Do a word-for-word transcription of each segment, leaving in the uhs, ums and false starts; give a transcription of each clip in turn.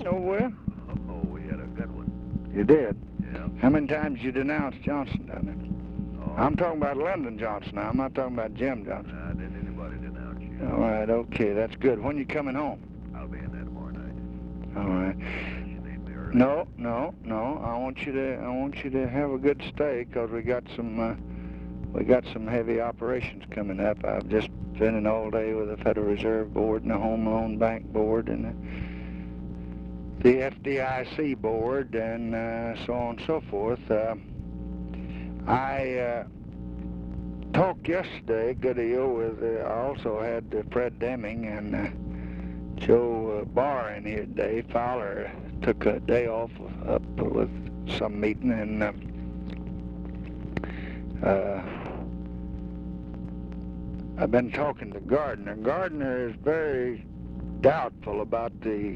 Oh, well? Oh, we had a good one. You did? Yeah. How many times did you denounce Johnson down there? Oh, I'm talking about Lyndon Johnson now. I'm not talking about Jim Johnson. Nah, didn't anybody denounce you? All right, okay, that's good. When you coming home? I'll be in there tomorrow night. All right. Unless you need me early. No, no, no. I want you to. I want you to have a good stay, 'cause we got some. Uh, we got some heavy operations coming up. I've just been in all day with the Federal Reserve Board and the Home Loan Bank Board and the, the F D I C Board and uh, so on and so forth. Uh, I uh, talked yesterday a good deal with. Uh, I also had uh, Fred Deming and. Uh, Joe uh, Barr in here today. Fowler took a day off up with some meeting, and uh, uh, I've been talking to Gardner. Gardner is very doubtful about the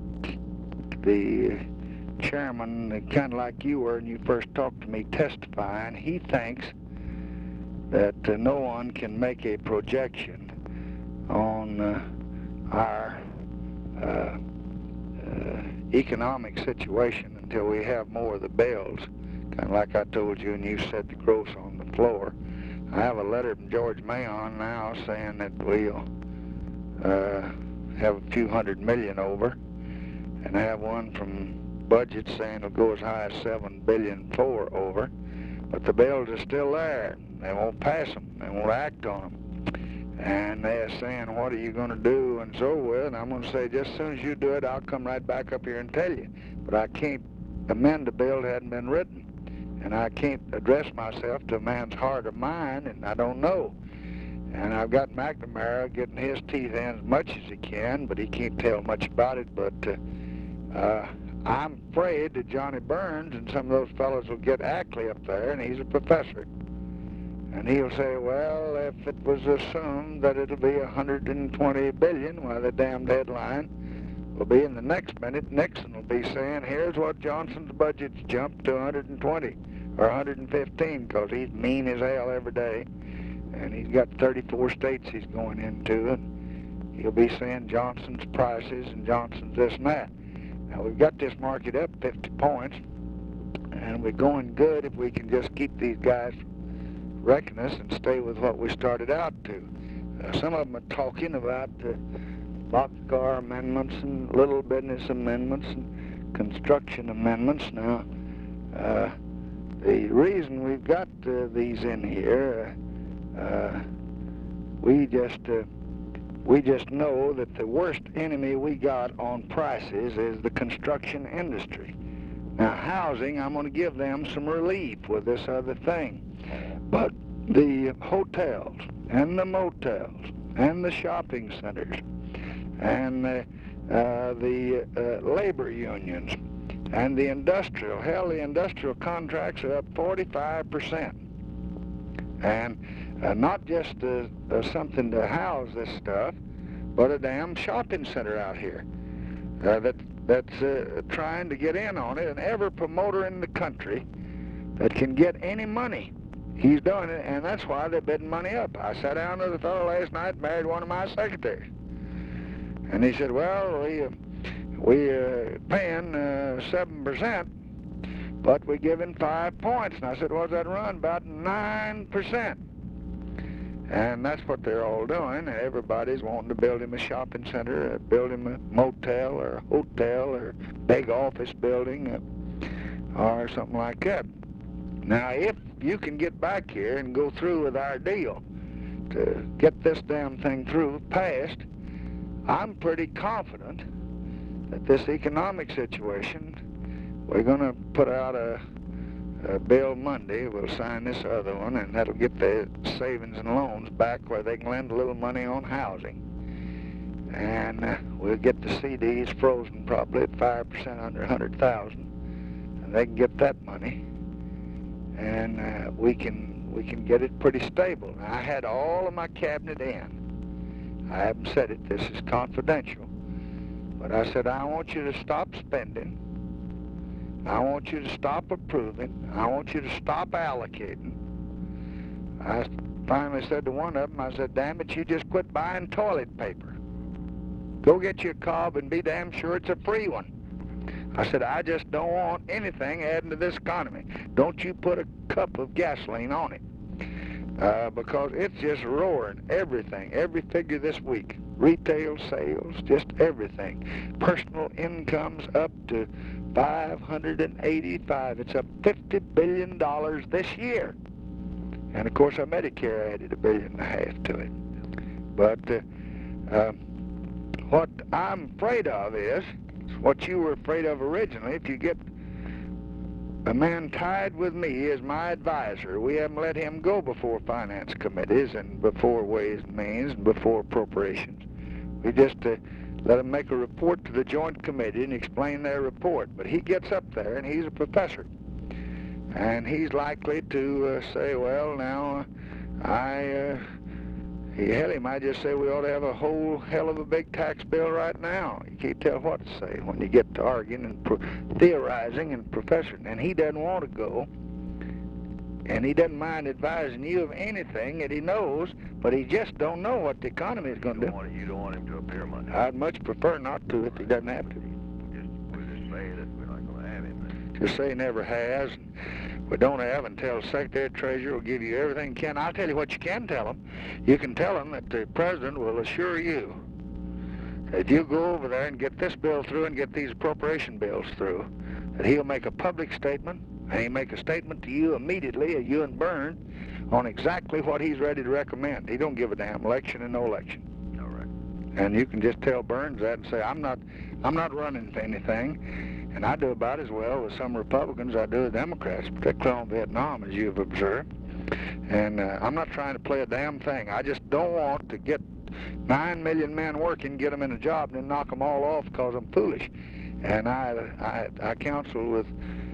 the chairman, kind of like you were when you first talked to me, testifying. He thinks that uh, no one can make a projection on uh, our Uh, uh, economic situation until we have more of the bills, kind of like I told you and you said the gross on the floor. I have a letter from George Mayon now saying that we'll uh, have a few hundred million over, and I have one from budget saying it'll go as high as seven billion four over, but the bills are still there. They won't pass them. They won't act on them. And they're saying, what are you going to do, and so forth. And I'm going to say, just as soon as you do it, I'll come right back up here and tell you. But I can't amend a bill that hadn't been written. And I can't address myself to a man's heart or mind, and I don't know. And I've got McNamara getting his teeth in as much as he can, but he can't tell much about it. But uh, uh, I'm afraid that Johnny Burns and some of those fellows will get Ackley up there, and he's a professor. And he'll say, well, if it was assumed that it'll be one hundred twenty billion, well, the damned headline will be in the next minute. Nixon will be saying, here's what Johnson's budget's jumped to one hundred twenty or one hundred fifteen, because he's mean as hell every day. And he's got thirty-four states he's going into, and he'll be saying Johnson's prices and Johnson's this and that. Now, we've got this market up fifty points, and we're going good if we can just keep these guys reckon us and stay with what we started out to. Uh, some of them are talking about uh, boxcar amendments and little business amendments and construction amendments. Now, uh, the reason we've got uh, these in here, uh, uh, we just uh, we just know that the worst enemy we got on prices is the construction industry. Now, housing, I'm going to give them some relief with this other thing. But the hotels and the motels and the shopping centers and uh, uh, the uh, labor unions and the industrial, hell, the industrial contracts are up forty-five percent. And uh, not just uh, uh, something to house this stuff, but a damn shopping center out here uh, that that's uh, trying to get in on it, and every promoter in the country that can get any money, he's doing it, and that's why they're bidding money up. I sat down with a fellow last night, married one of my secretaries, and he said, well, we uh, we uh, paying uh, seven percent, but we giving five points. And I said, what's that run? About nine percent. And that's what they're all doing. Everybody's wanting to build him a shopping center, or build him a motel or a hotel or big office building uh, or something like that. Now, if you can get back here and go through with our deal to get this damn thing through, passed, I'm pretty confident that this economic situation, we're going to put out a, a bill Monday. We'll sign this other one, and that'll get the savings and loans back where they can lend a little money on housing. And uh, we'll get the C Ds frozen probably at five percent under one hundred thousand, and they can get that money. And uh, we can we can get it pretty stable. Now, I had all of my cabinet in. I haven't said it. This is confidential. But I said, I want you to stop spending. I want you to stop approving. I want you to stop allocating. I finally said to one of them, I said, damn it, you just quit buying toilet paper. Go get your cob and be damn sure it's a free one. I said, I just don't want anything adding to this economy. Don't you put a cup of gasoline on it. Uh, because it's just roaring, everything, every figure this week. Retail sales, just everything. Personal incomes up to five hundred eighty-five. It's up fifty billion dollars this year. And of course our Medicare added a billion and a half to it. But uh, uh, what I'm afraid of is what you were afraid of originally. If you get a man tied with me as my advisor, we haven't let him go before finance committees and before Ways and Means and before appropriations. We just uh, let him make a report to the Joint Committee and explain their report. But he gets up there and he's a professor. And he's likely to uh, say, well, now, I, uh, he, hell, he might just say we ought to have a whole hell of a big tax bill right now. You can't tell what to say when you get to arguing and pro theorizing and professoring. And he doesn't want to go. And he doesn't mind advising you of anything that he knows, but he just don't know what the economy is going to do. Want, you don't want him to appear Monday? I'd much prefer not to if he doesn't have to. Just, we'll just say that we're not going to have him then. Just say he never has. We don't have until the Secretary of Treasury will give you everything he can. I'll tell you what you can tell him. You can tell him that the President will assure you that you go over there and get this bill through and get these appropriation bills through, that he'll make a public statement, and he'll make a statement to you immediately, you and Byrne, on exactly what he's ready to recommend. He don't give a damn, election and no election. All right. And you can just tell Burns that and say, I'm not, I'm not running for anything. And I do about as well with some Republicans I do with Democrats, particularly on Vietnam, as you've observed. And uh, I'm not trying to play a damn thing. I just don't want to get nine million men working, get them in a job, and then knock them all off because I'm foolish. And I, I, I counsel with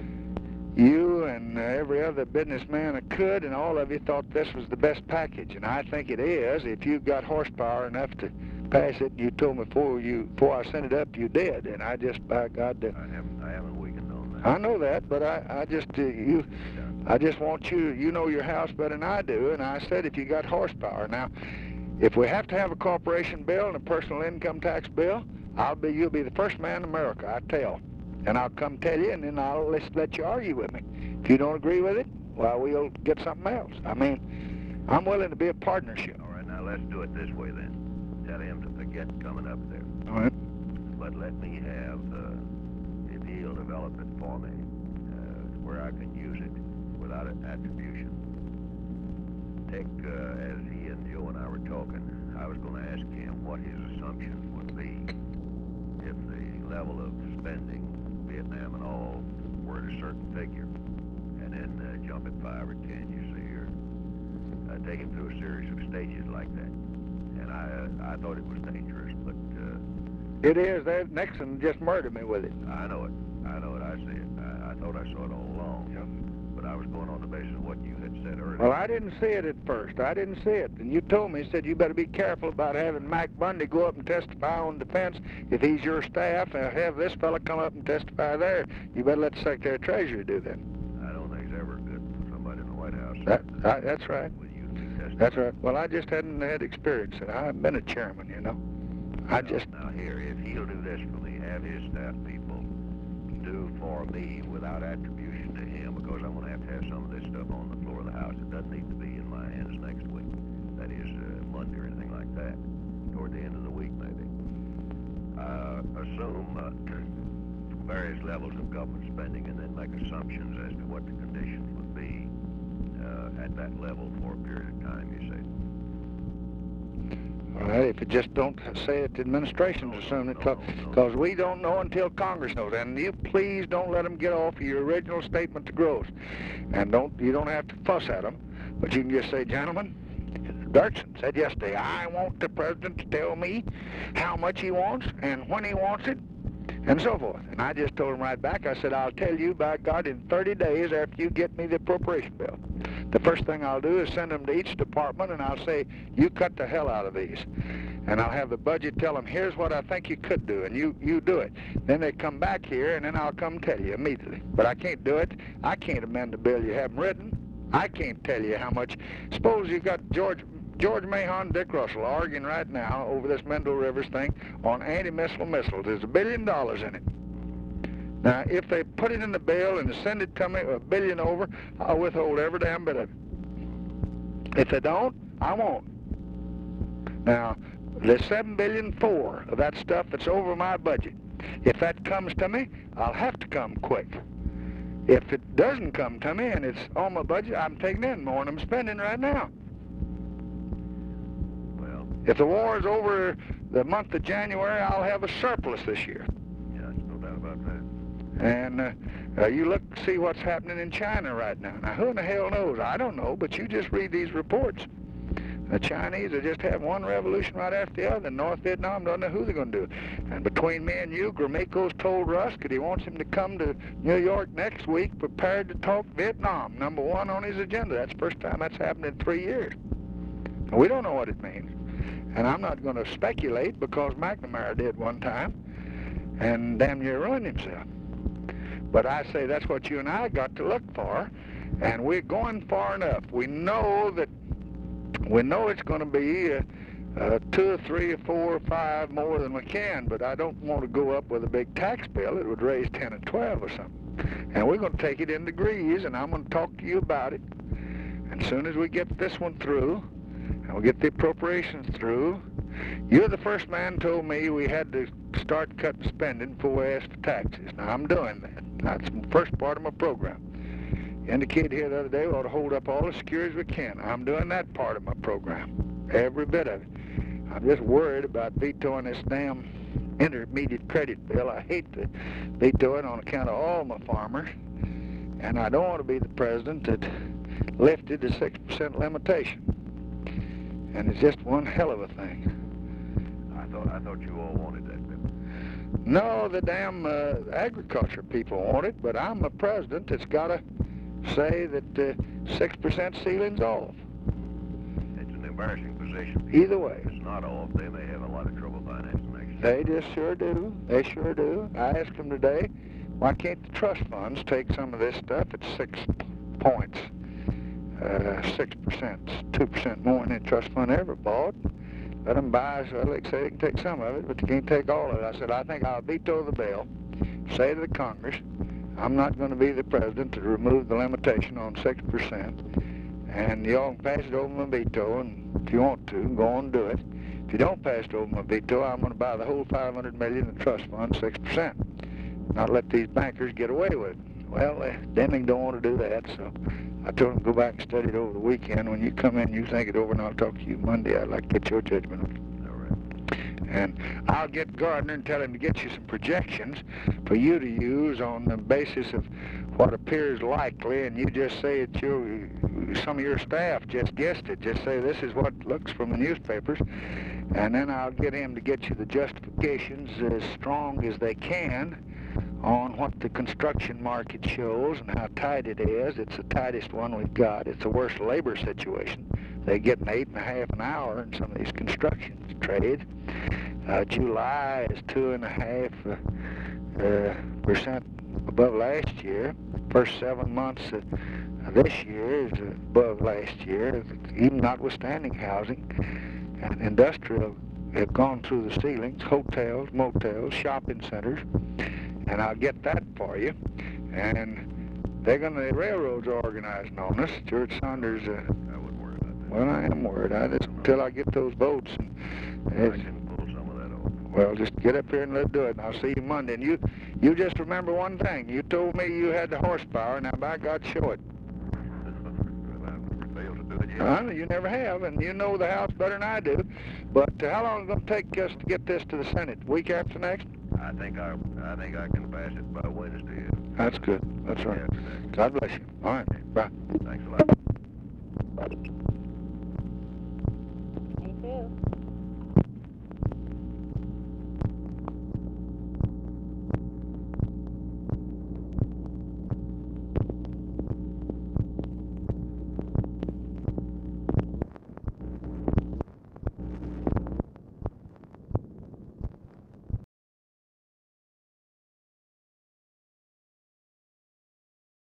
you and uh, every other businessman that could, and all of you thought this was the best package. And I think it is. If you've got horsepower enough to pass it, and you told me before you before I sent it up, you did. And I just, by God, uh, I haven't, I haven't weakened on that. I know that, but I, I just, uh, you, I just want you, you know your house better than I do, and I said if you got horsepower. Now, if we have to have a corporation bill and a personal income tax bill, I'll be, you'll be the first man in America I tell. And I'll come tell you, and then I'll let, let you argue with me. If you don't agree with it, well, we'll get something else. I mean, I'm willing to be a partnership. All right, now let's do it this way then. Tell him to forget coming up there. All right. But let me have, uh, if he'll develop it for me, uh, where I can use it without an attribution. Take, uh, as he and Joe and I were talking, I was going to ask him what his assumption would be if the level of spending, Vietnam and all, were at a certain figure, and then uh, jump it five or ten, you see, or uh, take him through a series of stages like that. And I, uh, I thought it was dangerous, but uh, it is. That Nixon just murdered me with it. I know it. I know it. I see it. I, I thought I saw it all along. Yeah. But I was going on the basis of what you had said earlier. Well, I didn't see it at first. I didn't see it. And you told me, you said, you better be careful about having Mac Bundy go up and testify on defense if he's your staff, and have this fella come up and testify there. You better let the Secretary of Treasury do that. I don't think it's ever good for somebody in the White House. That, I, that's right. With you to be testifying. That's right. Well, I just hadn't had experience. I've been a chairman, you know. I Now- just... Now here, if he'll do this for me, have his staff people do for me without attribution to him, because I'm going to have to have some of this stuff on the floor of the House. It doesn't need to be in my hands next week. That is uh, Monday or anything like that. Toward the end of the week, maybe. Uh, assume uh, various levels of government spending and then make assumptions as to what the conditions would be uh, at that level for a period of time, you say. All right, if you just don't say it, the administration's assuming it, because we don't know until Congress knows. And you please don't let them get off of your original statement to growth. And don't you don't have to fuss at them, but you can just say, gentlemen, Dirksen said yesterday, I want the president to tell me how much he wants and when he wants it, and so forth. And I just told him right back, I said, I'll tell you, by God, in thirty days after you get me the appropriation bill. The first thing I'll do is send them to each department, and I'll say, you cut the hell out of these. And I'll have the budget tell them, here's what I think you could do, and you, you do it. Then they come back here, and then I'll come tell you immediately. But I can't do it. I can't amend the bill you haven't written. I can't tell you how much. Suppose you got George... George Mahon, Dick Russell arguing right now over this Mendel Rivers thing on anti-missile missiles. There's a billion dollars in it. Now, if they put it in the bill and send it to me a billion over, I'll withhold every damn bit of it. If they don't, I won't. Now, there's seven billion four of that stuff that's over my budget. If that comes to me, I'll have to come quick. If it doesn't come to me and it's on my budget, I'm taking in more than I'm spending right now. Well, if the war is over the month of January, I'll have a surplus this year. yeah, no doubt about that. And uh, uh, you look, see what's happening in China right now. Now, who in the hell knows? I don't know, but you just read these reports. The Chinese are just having one revolution right after the other. North Vietnam don't know who they're going to do. And between me and you, Gromyko's told Russ that he wants him to come to New York next week prepared to talk Vietnam, number one on his agenda. That's the first time that's happened in three years. And we don't know what it means. And I'm not going to speculate because McNamara did one time and damn near ruined himself. But I say that's what you and I got to look for, and we're going far enough. We know that we know it's going to be uh, uh, two or three or four or five more than we can, but I don't want to go up with a big tax bill. It would raise ten or twelve or something. And we're going to take it in degrees, and I'm going to talk to you about it. And as soon as we get this one through, and we get the appropriations through, you're the first man told me we had to start cutting spending before we asked for taxes. Now, I'm doing that. That's the first part of my program. You indicated here the other day we ought to hold up all the securities we can. I'm doing that part of my program, every bit of it. I'm just worried about vetoing this damn intermediate credit bill. I hate to veto it on account of all my farmers, and I don't want to be the president that lifted the six percent limitation. And it's just one hell of a thing. I thought I thought you all wanted that bill. No, the damn uh, agriculture people want it, but I'm the president that's got to say that uh, six percent ceiling's off. It's an embarrassing position. Either way. If it's not off, they may have a lot of trouble financing next They year. just sure do. They sure do. I asked them today, why can't the trust funds take some of this stuff at six points? Uh, six percent, two percent more than the trust fund ever bought. Let them buy, so they say they can take some of it, but they can't take all of it. I said, I think I'll veto the bill, say to the Congress, I'm not going to be the president to remove the limitation on six percent, and y'all can pass it over my veto, and if you want to, go on and do it. If you don't pass it over my veto, I'm going to buy the whole five hundred million dollars in the trust fund, six percent. Not let these bankers get away with it. Well, uh, Deming don't want to do that, so I told him to go back and study it over the weekend. When you come in, you think it over, and I'll talk to you Monday. I'd like to get your judgment on it. All right. And I'll get Gardner and tell him to get you some projections for you to use on the basis of what appears likely, and you just say it, your, some of your staff just guessed it. Just say this is what looks from the newspapers, and then I'll get him to get you the justifications as strong as they can on what the construction market shows and how tight it is. It's the tightest one we've got. It's the worst labor situation. They get an eight and a half an hour in some of these construction trades. Uh, July is two and a half uh, uh, percent above last year. First seven months of this year is above last year, even notwithstanding housing. And industrial have gone through the ceilings, hotels, motels, shopping centers. And I'll get that for you. And they're going to, the railroads are organizing on us. George Saunders, uh, I wouldn't worry about that. well, I am worried. I just, until I get those votes. And I can pull some of that off. well, just get up here and let's do it. And I'll see you Monday. And you, you just remember one thing. You told me you had the horsepower. Now, by God, show it. Well, I've failed to do it yet. Uh, you never have, and you know the House better than I do. But uh, how long is it going to take us to get this to the Senate? Week after next? I think I, I think I can pass it by Wednesday. That's good. That's right. After that. God bless you. All right. Bye. Thanks a lot.